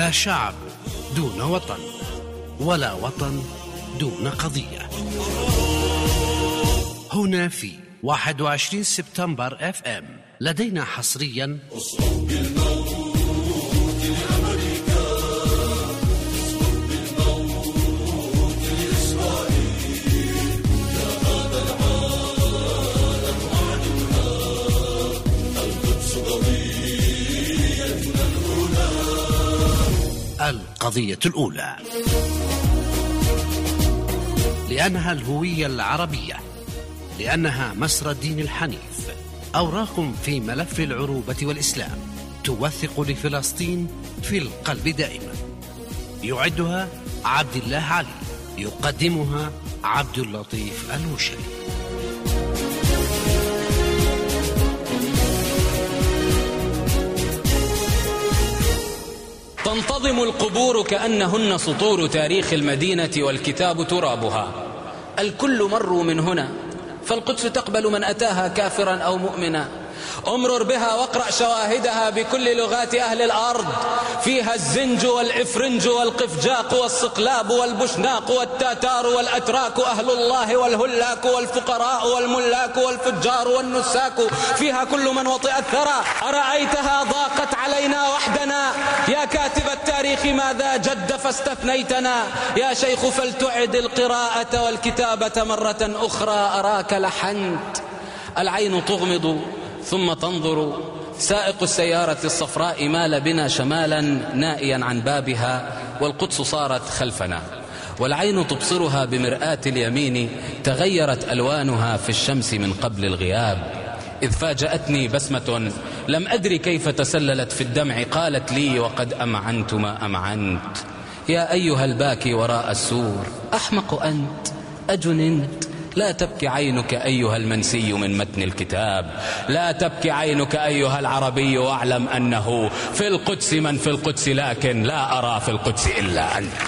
لا شعب دون وطن، ولا وطن دون قضية. هنا في 21 سبتمبر FM لدينا حصريا القضية الأولى، لأنها الهوية العربية، لأنها مسرى الدين الحنيف، أوراق في ملف العروبة والإسلام توثق لفلسطين في القلب دائما. يعدها عبد الله علي، يقدمها عبد اللطيف الوشري. تنتظم القبور كأنهن سطور تاريخ المدينة والكتاب ترابها. الكل مروا من هنا، فالقدس تقبل من أتاها كافرا أو مؤمنا. امرر بها واقرأ شواهدها بكل لغات أهل الأرض، فيها الزنج والإفرنج والقفجاق والصقلاب والبشناق والتاتار والأتراك، أهل الله والهلاك والفقراء والملاك والفجار والنساك، فيها كل من وطئ الثرى. أرأيتها ضاقت علينا وحدنا، يا كاتب التاريخ ماذا جد فاستثنيتنا؟ يا شيخ فلتعد القراءة والكتابة مرة أخرى، أراك لحنت. العين تغمض ثم تنظر، سائق السيارة الصفراء مال بنا شمالا نائيا عن بابها، والقدس صارت خلفنا، والعين تبصرها بمرآة اليمين، تغيرت ألوانها في الشمس من قبل الغياب. إذ فاجأتني بسمة لم أدري كيف تسللت في الدمع، قالت لي وقد أمعنت ما أمعنت: يا أيها الباكي وراء السور، أحمق أنت أجننت؟ لا تبكي عينك أيها المنسي من متن الكتاب، لا تبكي عينك أيها العربي، واعلم أنه في القدس من في القدس، لكن لا أرى في القدس إلا أنت.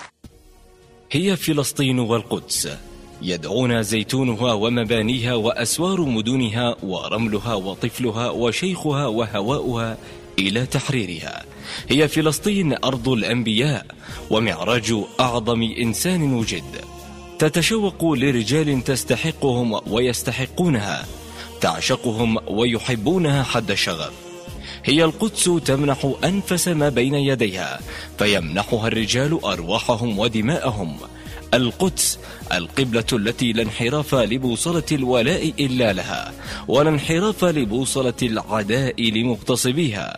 هي فلسطين والقدس يدعونا زيتونها ومبانيها وأسوار مدنها ورملها وطفلها وشيخها وهواؤها إلى تحريرها. هي فلسطين أرض الأنبياء ومعراج أعظم إنسان وجد، تتشوق لرجال تستحقهم ويستحقونها، تعشقهم ويحبونها حد الشغف. هي القدس تمنح أنفس ما بين يديها، فيمنحها الرجال أرواحهم ودماءهم. القدس القبلة التي لا انحراف لبوصلة الولاء إلا لها، ولا انحراف لبوصلة العداء لمغتصبيها.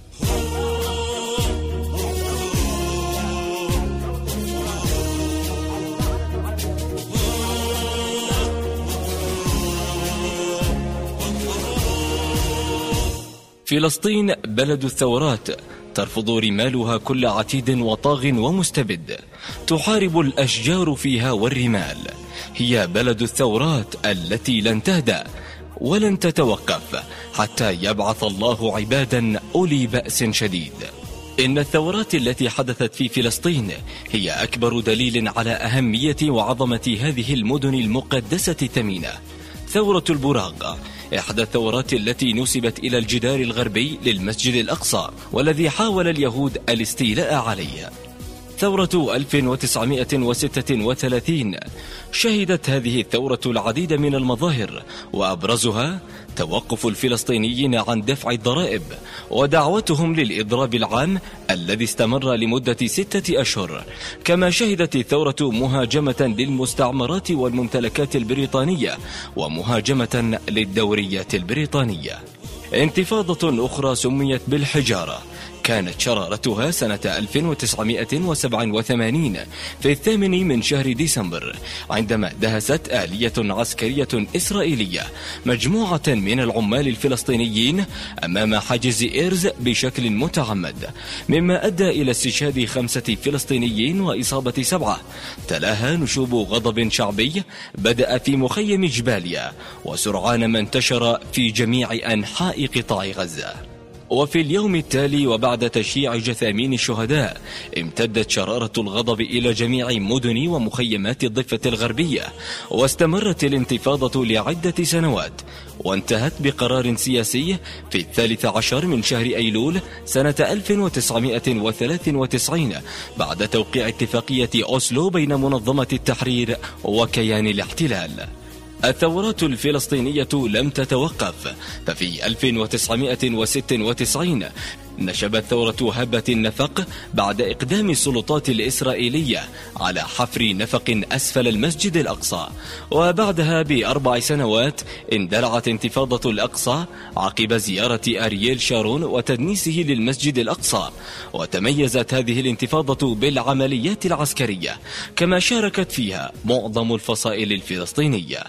فلسطين بلد الثورات، ترفض رمالها كل عتيد وطاغ ومستبد، تحارب الأشجار فيها والرمال. هي بلد الثورات التي لن تهدأ ولن تتوقف حتى يبعث الله عبادا أولي بأس شديد. إن الثورات التي حدثت في فلسطين هي أكبر دليل على أهمية وعظمة هذه المدن المقدسة الثمينة. ثورة البراق إحدى الثورات التي نسبت إلى الجدار الغربي للمسجد الأقصى، والذي حاول اليهود الاستيلاء عليه. ثورة 1936 شهدت هذه الثورة العديد من المظاهر، وأبرزها توقف الفلسطينيين عن دفع الضرائب ودعوتهم للإضراب العام الذي استمر لمدة 6 أشهر. كما شهدت الثورة مهاجمة للمستعمرات والممتلكات البريطانية ومهاجمة للدوريات البريطانية. انتفاضة أخرى سميت بالحجارة كانت شرارتها سنة 1987 في 8 من شهر ديسمبر، عندما دهست آلية عسكرية إسرائيلية مجموعة من العمال الفلسطينيين أمام حاجز إيرز بشكل متعمد، مما أدى إلى استشهاد 5 فلسطينيين وإصابة 7. تلاها نشوب غضب شعبي بدأ في مخيم جباليا، وسرعان ما انتشر في جميع أنحاء قطاع غزة. وفي اليوم التالي وبعد تشييع جثامين الشهداء امتدت شرارة الغضب إلى جميع مدن ومخيمات الضفة الغربية، واستمرت الانتفاضة لعدة سنوات، وانتهت بقرار سياسي في 13 من شهر أيلول سنة 1993 بعد توقيع اتفاقية أوسلو بين منظمة التحرير وكيان الاحتلال. الثورات الفلسطينية لم تتوقف، ففي 1996 نشبت ثورة هبة النفق بعد إقدام السلطات الإسرائيلية على حفر نفق أسفل المسجد الأقصى، وبعدها ب4 سنوات اندلعت انتفاضة الأقصى عقب زيارة أرييل شارون وتدنيسه للمسجد الأقصى، وتميزت هذه الانتفاضة بالعمليات العسكرية كما شاركت فيها معظم الفصائل الفلسطينية.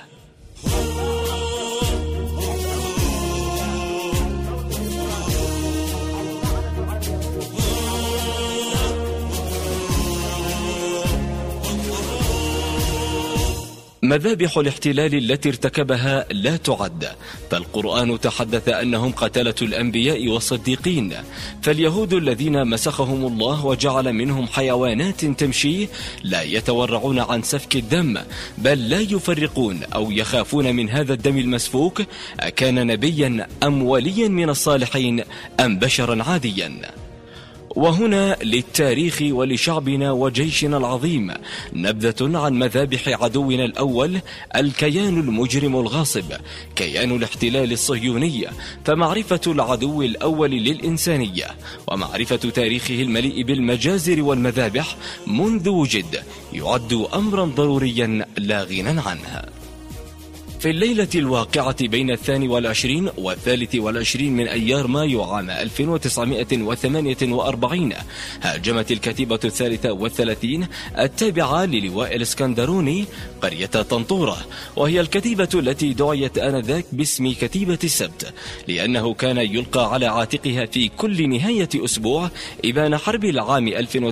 مذابح الاحتلال التي ارتكبها لا تعد، فالقرآن تحدث أنهم قتلة الأنبياء والصديقين، فاليهود الذين مسخهم الله وجعل منهم حيوانات تمشي لا يتورعون عن سفك الدم، بل لا يفرقون أو يخافون من هذا الدم المسفوك أكان نبيا أم وليا من الصالحين أم بشرا عاديا. وهنا للتاريخ ولشعبنا وجيشنا العظيم نبذة عن مذابح عدونا الأول، الكيان المجرم الغاصب، كيان الاحتلال الصهيوني. فمعرفة العدو الأول للإنسانية ومعرفة تاريخه المليء بالمجازر والمذابح منذ وجد يعد أمرا ضروريا لا غنى عنه. في الليلة الواقعة بين 22 و23 من أيار مايو عام 1948 هاجمت الكتيبة 33 التابعة للواء الاسكندروني قرية طنطورة، وهي الكتيبة التي دعيت آنذاك باسم كتيبة السبت، لأنه كان يلقى على عاتقها في كل نهاية أسبوع إبان حرب العام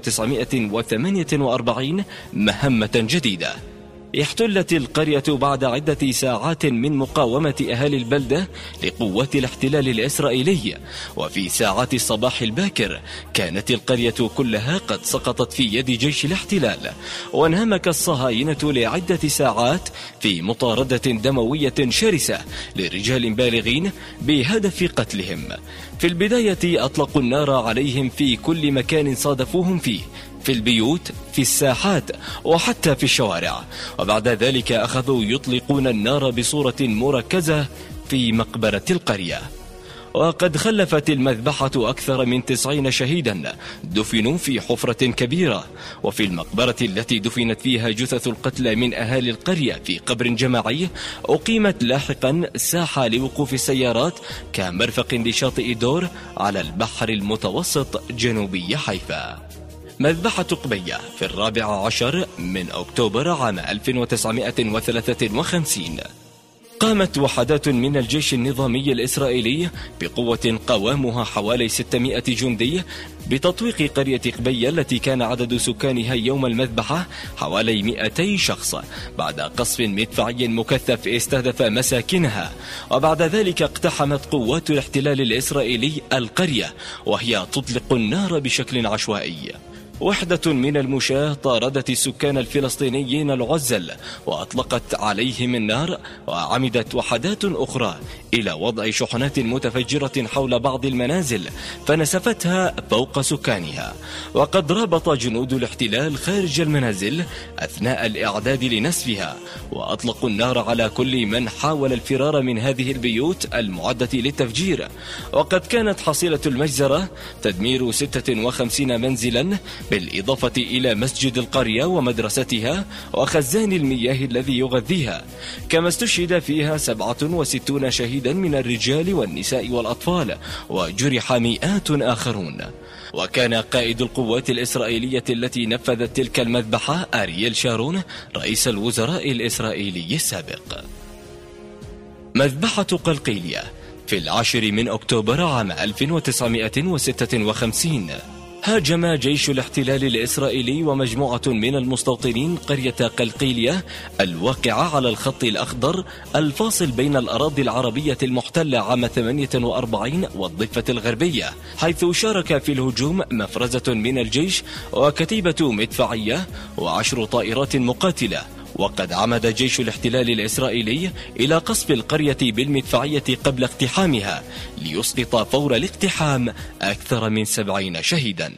1948 مهمة جديدة. احتلت القرية بعد عدة ساعات من مقاومة أهالي البلدة لقوات الاحتلال الإسرائيلي، وفي ساعات الصباح الباكر كانت القرية كلها قد سقطت في يد جيش الاحتلال، وانهمك الصهاينة لعدة ساعات في مطاردة دموية شرسة لرجال بالغين بهدف قتلهم. في البداية أطلقوا النار عليهم في كل مكان صادفوهم فيه، في البيوت، في الساحات، وحتى في الشوارع، وبعد ذلك أخذوا يطلقون النار بصورة مركزة في مقبرة القرية. وقد خلفت المذبحة أكثر من 90 شهيدا دفنوا في حفرة كبيرة، وفي المقبرة التي دفنت فيها جثث القتلى من أهالي القرية في قبر جماعي أقيمت لاحقا ساحة لوقوف السيارات كمرفق لشاطئ دور على البحر المتوسط جنوبي حيفا. مذبحة قبية في 14 من أكتوبر عام 1953 قامت وحدات من الجيش النظامي الإسرائيلي بقوة قوامها حوالي 600 جندي بتطويق قرية قبية التي كان عدد سكانها يوم المذبحة حوالي 200 شخص، بعد قصف مدفعي مكثف استهدف مساكنها. وبعد ذلك اقتحمت قوات الاحتلال الإسرائيلي القرية وهي تطلق النار بشكل عشوائي. وحدة من المشاة طاردت السكان الفلسطينيين العزل وأطلقت عليهم النار، وعمدت وحدات أخرى إلى وضع شحنات متفجرة حول بعض المنازل فنسفتها فوق سكانها. وقد رابط جنود الاحتلال خارج المنازل أثناء الإعداد لنسفها، وأطلقوا النار على كل من حاول الفرار من هذه البيوت المعدة للتفجير. وقد كانت حصيلة المجزرة تدمير 56 منزلا، بالإضافة إلى مسجد القرية ومدرستها وخزان المياه الذي يغذيها، كما استشهد فيها 67 شهيدا من الرجال والنساء والأطفال، وجرح مئات آخرون. وكان قائد القوات الإسرائيلية التي نفذت تلك المذبحة أرييل شارون رئيس الوزراء الإسرائيلي السابق. مذبحة قلقيلية في 10 من أكتوبر عام 1956. هاجم جيش الاحتلال الإسرائيلي ومجموعة من المستوطنين قرية قلقيلية الواقعة على الخط الأخضر الفاصل بين الأراضي العربية المحتلة عام 48 والضفة الغربية، حيث شارك في الهجوم مفرزة من الجيش وكتيبة مدفعية و10 طائرات مقاتلة. وقد عمد جيش الاحتلال الإسرائيلي إلى قصف القرية بالمدفعية قبل اقتحامها ليسقط فور الاقتحام أكثر من 70 شهيدا.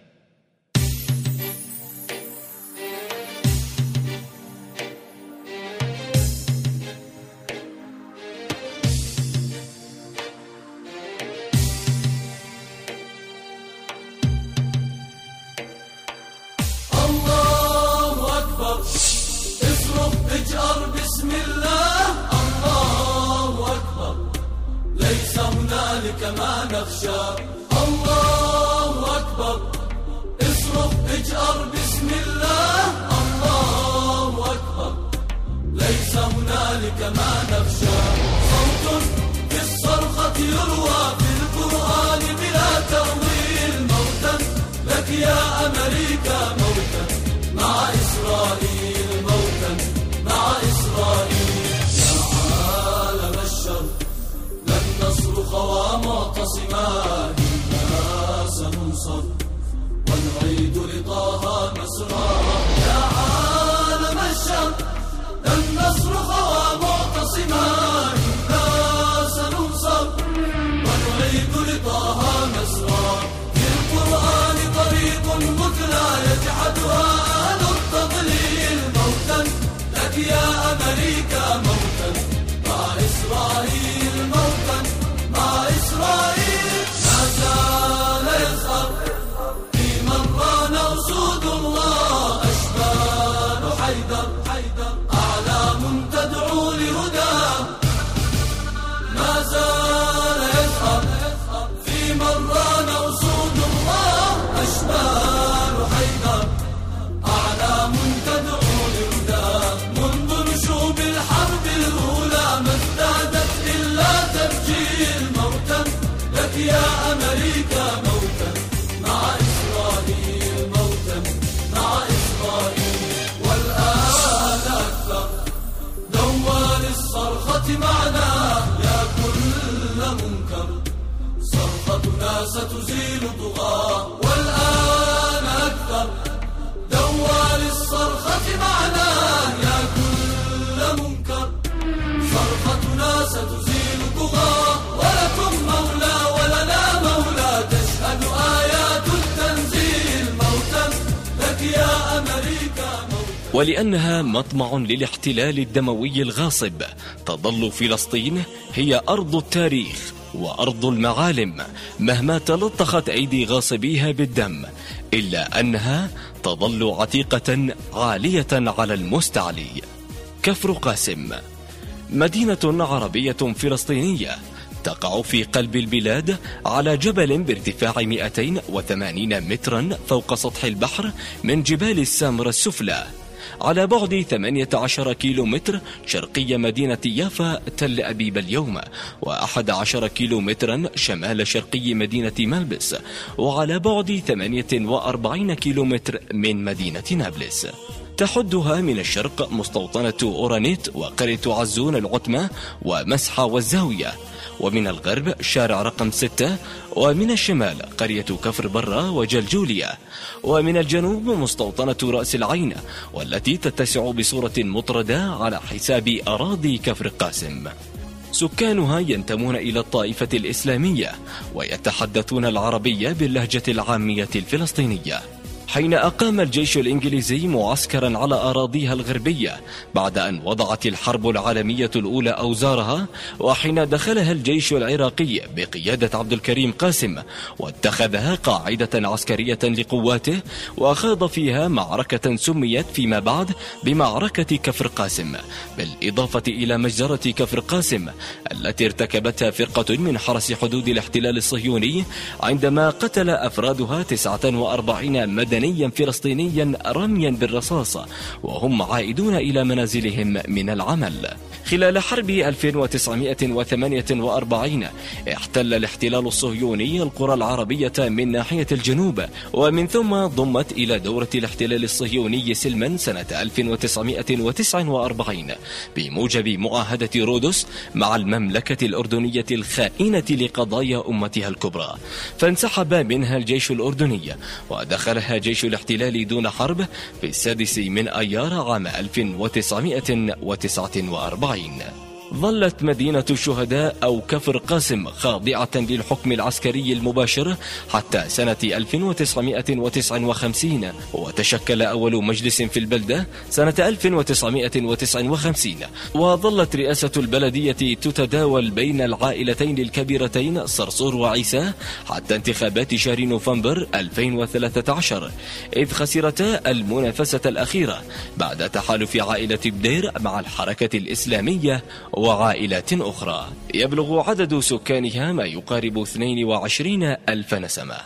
اجأر بسم الله، الله أكبر، ليس هنالك ما نخشى. الله أكبر، اصرخ اجأر بسم الله، الله أكبر، ليس هنالك ما نخشى. صوت في الصرخة يروى في القرآن بلا تأويل، موتا لك يا أمريكا، موتا مع إسرائيل، موتا مع إسرائيل. يا عالم الشرق لن نصرخ ومعتصما، إنا سننصر ونعيد لطه مسراه. يا عالم الشرق لن نصرخ ومعتصما، إنا سننصر ونعيد لطه مسراه. في القرآن طريق مثلى يجحدها أهل التضليل، موتا لك يا أمريكا، موتا مع إسرائيل، موتا مع إسرائيل. ما زال يظهر في من ران أسود الله، أشبال حيدر أعلام تدعو لهداه. ما زال يظهر في من ران أسود الله، أشبال حيدر أعلام تدعو لهداه. منذ نشوب الحرب الأولى ما ازدادت إلا تفجير، موتا لك يا أمريكا، موتا مع إسرائيل، موتا مع إسرائيل. والآن أكثر دوال الصرخة معنا، يا كل منكر صرختنا ستزيل طغاه. والآن أكثر دوال الصرخة معنا، يا كل منكر صرختنا ستزيل طغاه. ولكم مولى ولنا مولى، تشهد آيات التنزيل، موتا لك يا أمريكا، موتا. ولأنها مطمع للاحتلال الدموي الغاصب، تظل فلسطين هي أرض التاريخ وأرض المعالم، مهما تلطخت أيدي غاصبيها بالدم، إلا أنها تظل عتيقة عالية على المستعلي. كفر قاسم مدينة عربية فلسطينية تقع في قلب البلاد على جبل بارتفاع 280 مترا فوق سطح البحر من جبال السامرة السفلى، على بعد 18 كيلومتر شرقي مدينة يافا تل أبيب اليوم، و11 كيلومترا شمال شرقي مدينة ملبس، وعلى بعد 48 كيلومتر من مدينة نابلس. تحدها من الشرق مستوطنة أورانيت وقرية عزون العتمة ومسحة والزاوية، ومن الغرب شارع رقم 6، ومن الشمال قرية كفر برة وجلجولية، ومن الجنوب مستوطنة رأس العين والتي تتسع بصورة مطردة على حساب أراضي كفر قاسم. سكانها ينتمون إلى الطائفة الإسلامية ويتحدثون العربية باللهجة العامية الفلسطينية. حين أقام الجيش الإنجليزي معسكرا على أراضيها الغربية بعد أن وضعت الحرب العالمية الأولى أوزارها، وحين دخلها الجيش العراقي بقيادة عبد الكريم قاسم واتخذها قاعدة عسكرية لقواته، وخاض فيها معركة سميت فيما بعد بمعركة كفر قاسم، بالإضافة إلى مجزرة كفر قاسم التي ارتكبتها فرقة من حرس حدود الاحتلال الصهيوني عندما قتل أفرادها 49 مدنيا مدنيا فلسطينيا رميا بالرصاص وهم عائدون إلى منازلهم من العمل. خلال حرب 1948 احتل الاحتلال الصهيوني القرى العربية من ناحية الجنوب، ومن ثم ضمت إلى دورة الاحتلال الصهيوني سلما سنة 1949 بموجب معاهدة رودس مع المملكة الأردنية الخائنة لقضايا أمتها الكبرى، فانسحب منها الجيش الأردني ودخلها جيش الاحتلال دون حرب في 6 من أيار عام 1949. ظلت مدينة الشهداء أو كفر قاسم خاضعة للحكم العسكري المباشر حتى سنة 1959، وتشكل أول مجلس في البلدة سنة 1959، وظلت رئاسة البلدية تتداول بين العائلتين الكبيرتين صرصور وعيسى حتى انتخابات شهر نوفمبر 2013، إذ خسرتا المنافسة الأخيرة بعد تحالف عائلة بدير مع الحركة الإسلامية وعائلات أخرى. يبلغ عدد سكانها ما يقارب 22,000 نسمة.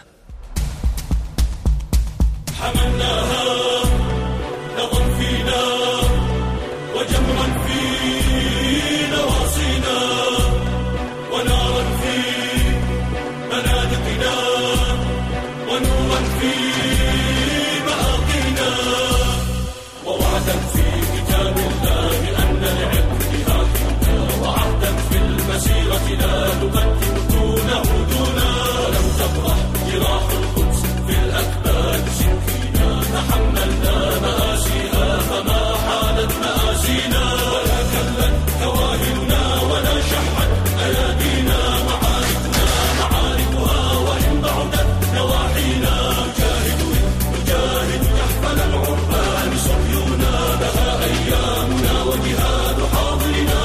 حملناها نظم فينا وجمرا في نواصينا ونارا في منادقنا ونورا في مآقينا ووعدا في كتاب الله أن العلم وعهدا في المسيرة لا نقدم دون عدونا ولم تبرح جراح القدس في الأكباد سكينا تحملنا مآسيها فما حالت مآسينا ولا كلت كواهلنا ولا شحت أيادينا معاركنا معاركها وإن بعدت نواحينا نجاهد يحفل العربان صهيونا لها أيامنا وجهاد حاضرنا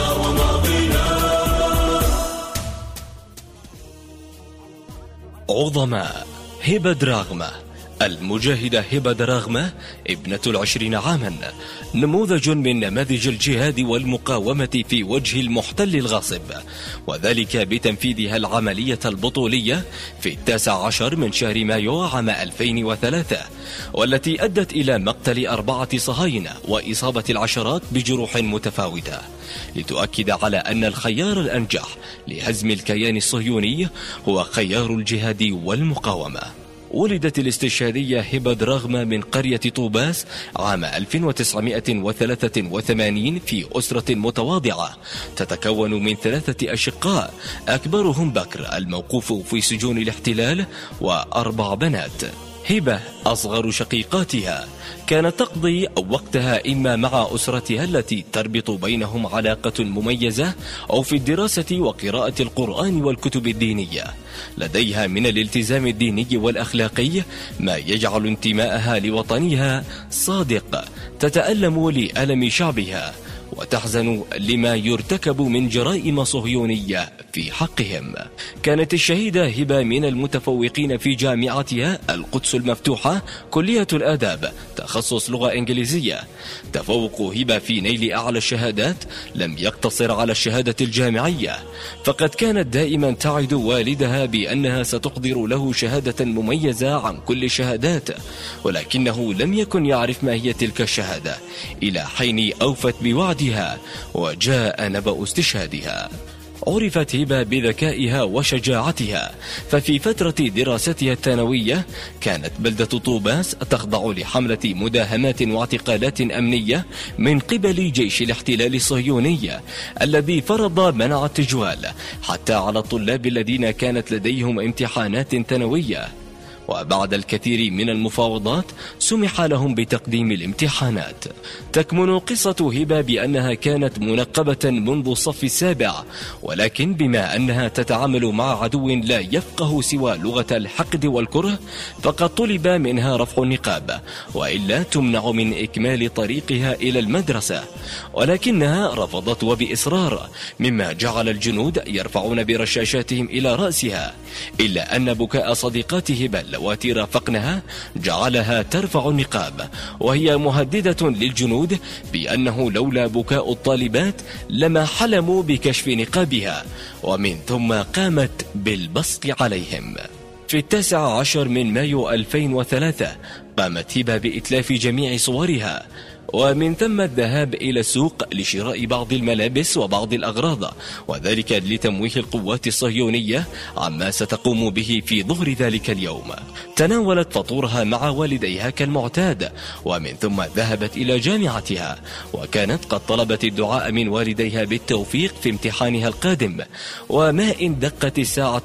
عظماء. هبة دراغمة. المجاهدة هبة دراغمة ابنة 20 عاما، نموذج من نماذج الجهاد والمقاومة في وجه المحتل الغاصب، وذلك بتنفيذها العملية البطولية في 19 من شهر مايو عام 2003، والتي أدت إلى مقتل 4 صهاينة وإصابة العشرات بجروح متفاوتة، لتؤكد على أن الخيار الأنجح لهزم الكيان الصهيوني هو خيار الجهاد والمقاومة. ولدت الاستشهادية هبة دراغمة من قرية طوباس عام 1983 في أسرة متواضعة تتكون من 3 أشقاء، أكبرهم بكر الموقوف في سجون الاحتلال و4 بنات. هبة أصغر شقيقاتها كانت تقضي وقتها إما مع أسرتها التي تربط بينهم علاقة مميزة أو في الدراسة وقراءة القرآن والكتب الدينية. لديها من الالتزام الديني والأخلاقي ما يجعل انتماءها لوطنها صادق، تتألم لألم شعبها وتحزن لما يرتكب من جرائم صهيونية في حقهم. كانت الشهيدة هبة من المتفوقين في جامعتها القدس المفتوحة كلية الآداب تخصص لغة إنجليزية. تفوق هبة في نيل أعلى الشهادات لم يقتصر على الشهادة الجامعية، فقد كانت دائما تعد والدها بأنها ستحضر له شهادة مميزة عن كل الشهادات، ولكنه لم يكن يعرف ما هي تلك الشهادة إلى حين أوفت بوعدها وجاء نبأ استشهادها. عرفت هبة بذكائها وشجاعتها، ففي فترة دراستها الثانوية كانت بلدة طوباس تخضع لحملة مداهمات واعتقالات أمنية من قبل جيش الاحتلال الصهيوني الذي فرض منع التجوال حتى على الطلاب الذين كانت لديهم امتحانات ثانوية. وبعد الكثير من المفاوضات سمح لهم بتقديم الامتحانات. تكمن قصة هبة بأنها كانت منقبة منذ الصف السابع، ولكن بما أنها تتعامل مع عدو لا يفقه سوى لغة الحقد والكره فقد طلب منها رفع النقاب، وإلا تمنع من إكمال طريقها إلى المدرسة، ولكنها رفضت وبإصرار، مما جعل الجنود يرفعون برشاشاتهم إلى رأسها، إلا أن بكاء صديقات هبة اللواتي رافقنها جعلها ترفع النقاب، وهي مهددة للجنود بأنه لولا بكاء الطالبات لما حلموا بكشف نقابها، ومن ثم قامت بالبصق عليهم. في 19 من مايو 2003 قامت هبة بإتلاف جميع صورها، ومن ثم الذهاب إلى السوق لشراء بعض الملابس وبعض الأغراض، وذلك لتمويه القوات الصهيونية عما ستقوم به في ظهر ذلك اليوم. تناولت فطورها مع والديها كالمعتاد، ومن ثم ذهبت إلى جامعتها، وكانت قد طلبت الدعاء من والديها بالتوفيق في امتحانها القادم. وما إن دقت الساعة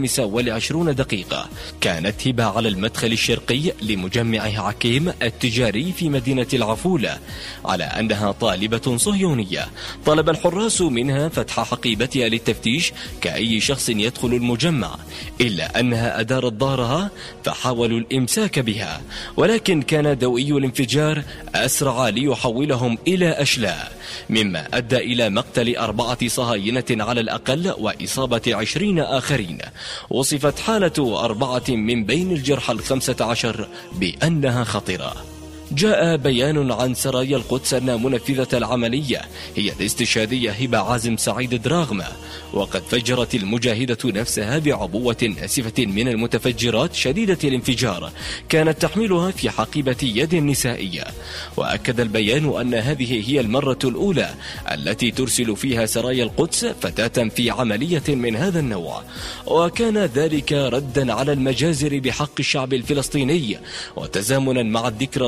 25:20 كانت هبة على المدخل الشرقي لمجمع حكيم التجاري في مدينة العفولة، على أنها طالبة صهيونية. طلب الحراس منها فتح حقيبتها للتفتيش كأي شخص يدخل المجمع، إلا أنها أدارت ظهرها فحاولوا الإمساك بها، ولكن كان دوئي الانفجار أسرع ليحولهم إلى أشلاء، مما أدى إلى مقتل 4 صهاينة على الأقل وإصابة 20 آخرين. وصفت حالة 4 من بين الجرحى 15 بأنها خطرة. جاء بيان عن سرايا القدس أن منفذة العملية هي الاستشهادية هبة عازم سعيد دراغمة، وقد فجرت المجاهدة نفسها بعبوة آسفة من المتفجرات شديدة الانفجار كانت تحملها في حقيبة يد نسائية. وأكد البيان أن هذه هي المرة الأولى التي ترسل فيها سرايا القدس فتاة في عملية من هذا النوع، وكان ذلك ردا على المجازر بحق الشعب الفلسطيني وتزامنا مع الذكرى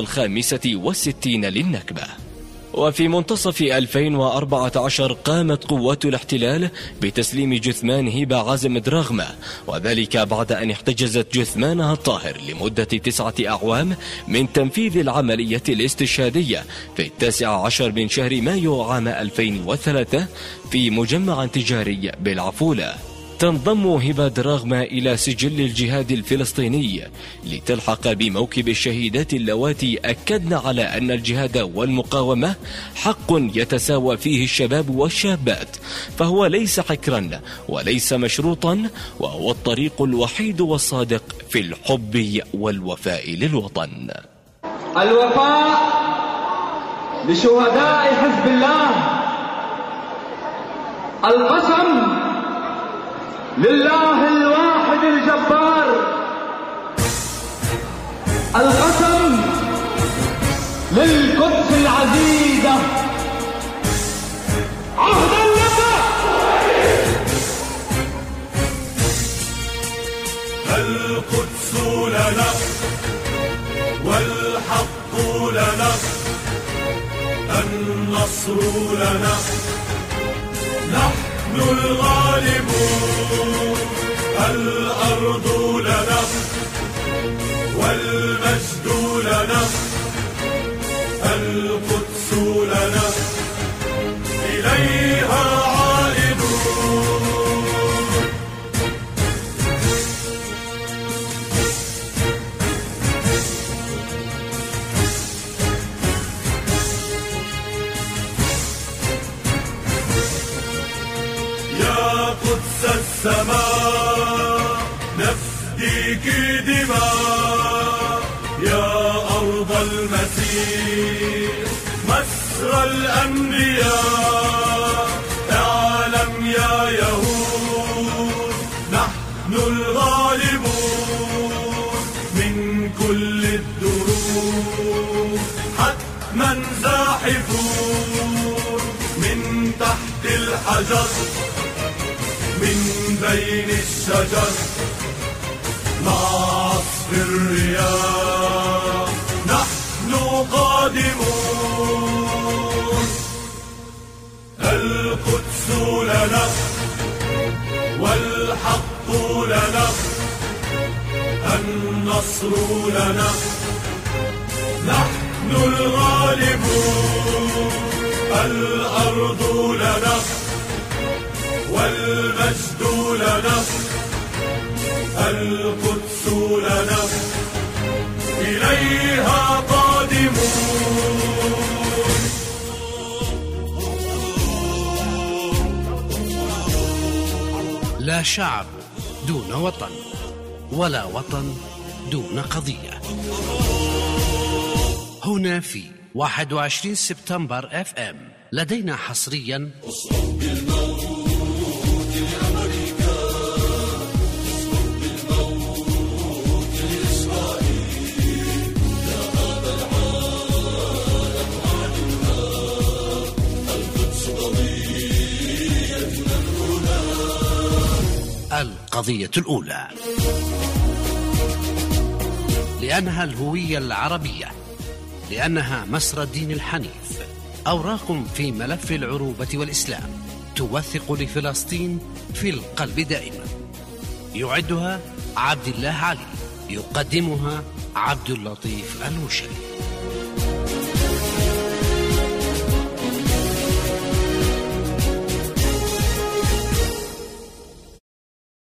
65 للنكبة. وفي منتصف 2014 قامت قوات الاحتلال بتسليم جثمان هبة عازم دراغمة، وذلك بعد أن احتجزت جثمانها الطاهر لمدة 9 أعوام من تنفيذ العملية الاستشهادية في 19 من شهر مايو عام 2003 في مجمع تجاري بالعفولة. تنضم هبة دراغمة إلى سجل الجهاد الفلسطيني لتلحق بموكب الشهيدات اللواتي أكدن على أن الجهاد والمقاومة حق يتساوى فيه الشباب والشابات، فهو ليس حكرا وليس مشروطا، وهو الطريق الوحيد والصادق في الحب والوفاء للوطن. الوفاء لشهداء حزب الله، القسم لله الواحد الجبار، القسم للقدس العزيزة، عهدا لك. القدس لنا والحق لنا، النصر لنا، نحن الغالبون، الأرض لنا والمجد لنا، القدس لنا إليها عائدون. السماء نفديك دماء، يا أرض المسيح مسرى الأنبياء، اعلم يا يهود نحن الغالبون، من كل الدروب حتما زاحفون، من تحت الحجر من بين الشجر، مع عصف الرياح نحن قادمون. القدس لنا والحق لنا، النصر لنا، نحن الغالبون، الأرض لنا والمجد لنا، القدس لنا إليها قادمون. لا شعب دون وطن، ولا وطن دون قضية. هنا في 21 سبتمبر FM لدينا حصريا القضية الأولى، لأنها الهوية العربية، لأنها مسرى الدين الحنيف، أوراق في ملف العروبة والإسلام توثق لفلسطين في القلب دائما. يعدها عبد الله علي، يقدمها عبد اللطيف المشري.